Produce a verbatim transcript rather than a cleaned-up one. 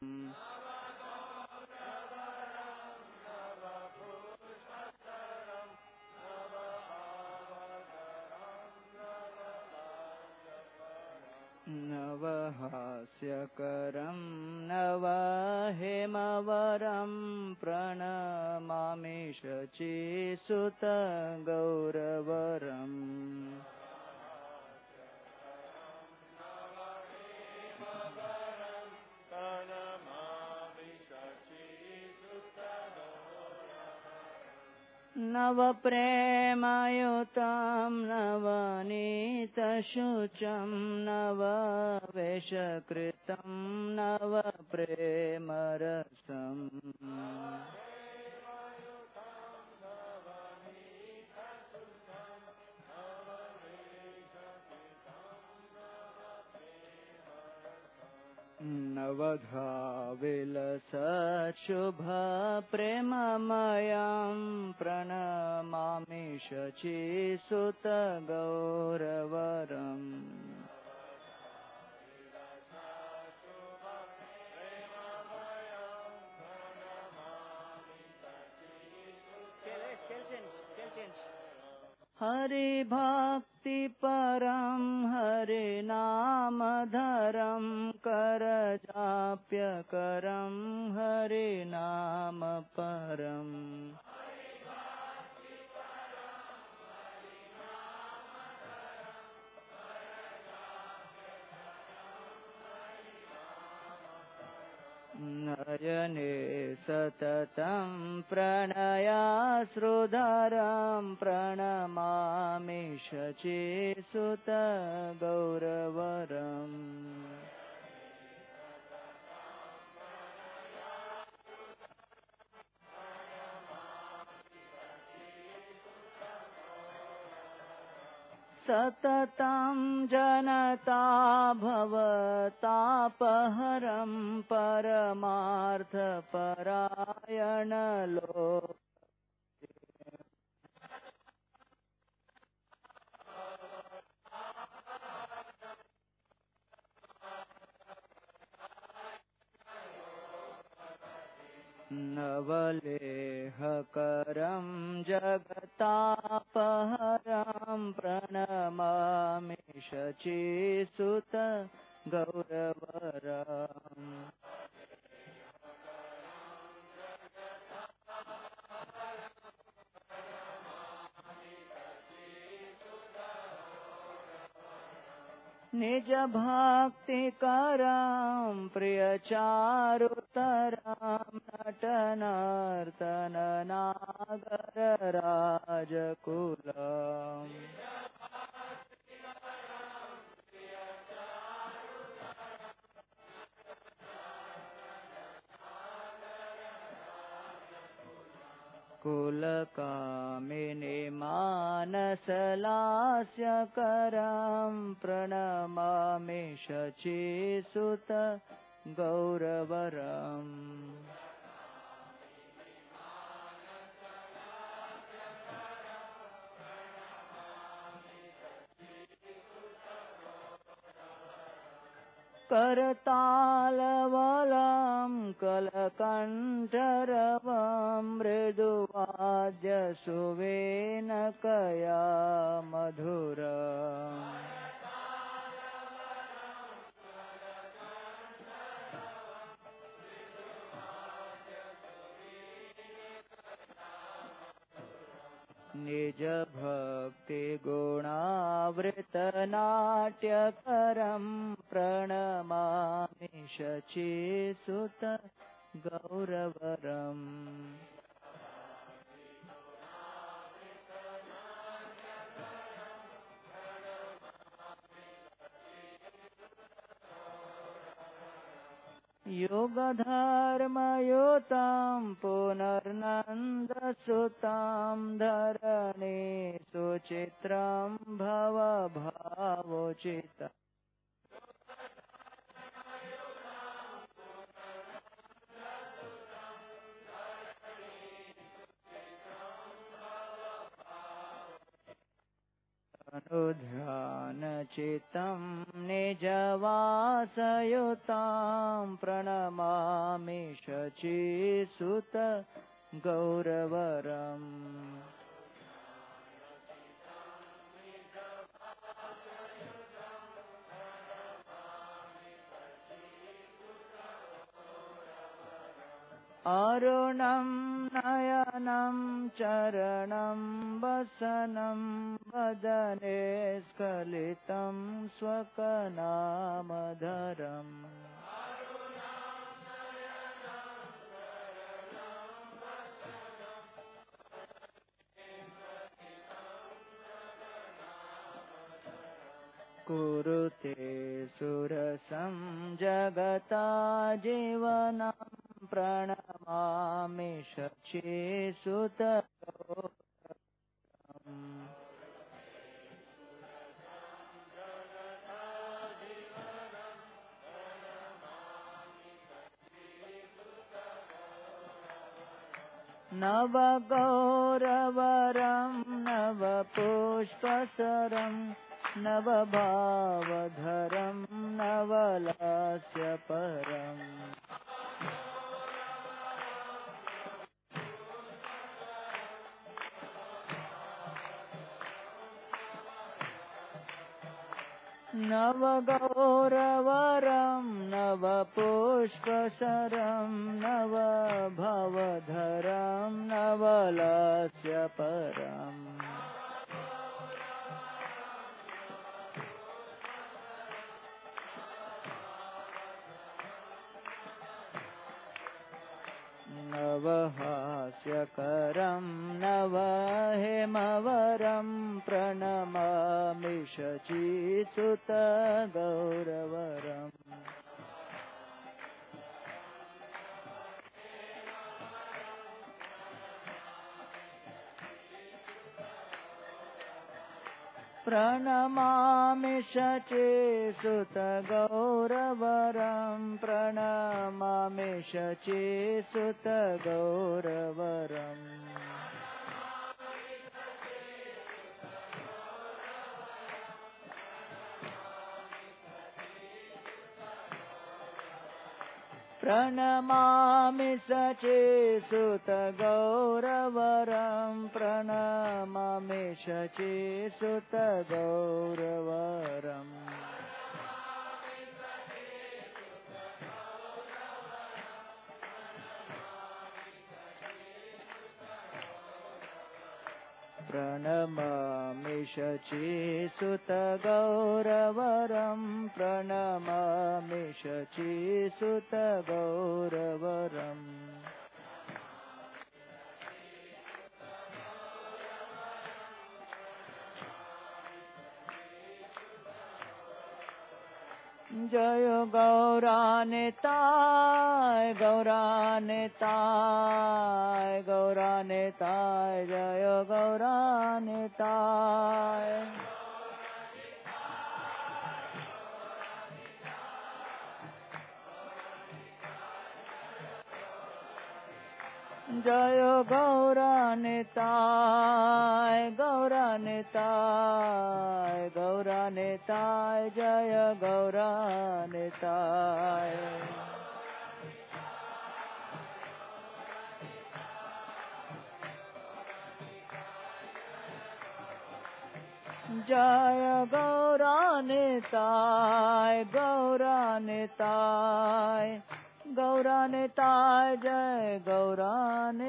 नवहास्यकरं नवहेमवरं प्रणमामि शचीसुत गौरवरम्। नवप्रेमयुतं नवनीतशुचं नववेशकृतं नवप्रेमरसम्। नवधा विलसच्छुभप्रेममयं प्रणमामि शचीसुत गौरवरम्। हरिभक्तिपरं हरिनामधरं करजाप्यकरं हरिनामपरम्। नयने सततं प्रणयाश्रुधारं प्रणमामि शचीसुत गौरवरम्। सततं जनता भवतापहरं परमार्थपरायण लोके। नवलेहकरं जगतापहरं प्रणमामि शचीसुत गौरवरम्। निजभक्तिकरं प्रियचारुतरं नटनर्तननागरराजकुलम्। कुलकामिनी मानसलास्यकरं प्रणमामि शचीसुत गौरवरम्। करतालवलं कलकण्ठरवं मृदुवाद्यसुवेनकया मधुरम्। निजभक्तिगुणावृतनाट्यकरं प्रणमामि शचीसुत गौरवरम्। युगधर्मयुतं पुनर्नन्दसुतं धरणे सुचित्रं भवभावोचितम्। अनुध्यान चित्तं निजवासयुतां प्रणमामि शचीसुत गौरवरम् अरुणं नयनं चरणं वसनं वदने स्खलितं स्वकनामधरम् कुरुते सुरसं जगता जीवनं प्रणमामि शचीसुत गौरवरम् नवगौरवरं नवपुष्पसरं नवभावधरं नवलास्यपरम् नवगौरवरं नवपुष्पसरं नवभवधरं नवलास्यपरम् नवहास्यकरं नवहेमवरं प्रणमामि शचीसुत गौरवरम् प्रणमामि शचीसुत गौरवरं प्रणमामि शचीसुत गौरवरम् प्रणमामि शचीसुत गौरवरं प्रणमामि शचीसुत गौरवरम् प्रणमामि शचीसुत गौरवरं प्रणमामि शचीसुत गौरवरम् जय गौरानिताय गौरानिताय गौरानिताय जय गौरानिताय जय गौरानिताय गौरानिताय गौरानिताय जय गौरानिताय जय गौरानिताय गौरानिताय गौरानिताय जय गौरानिताय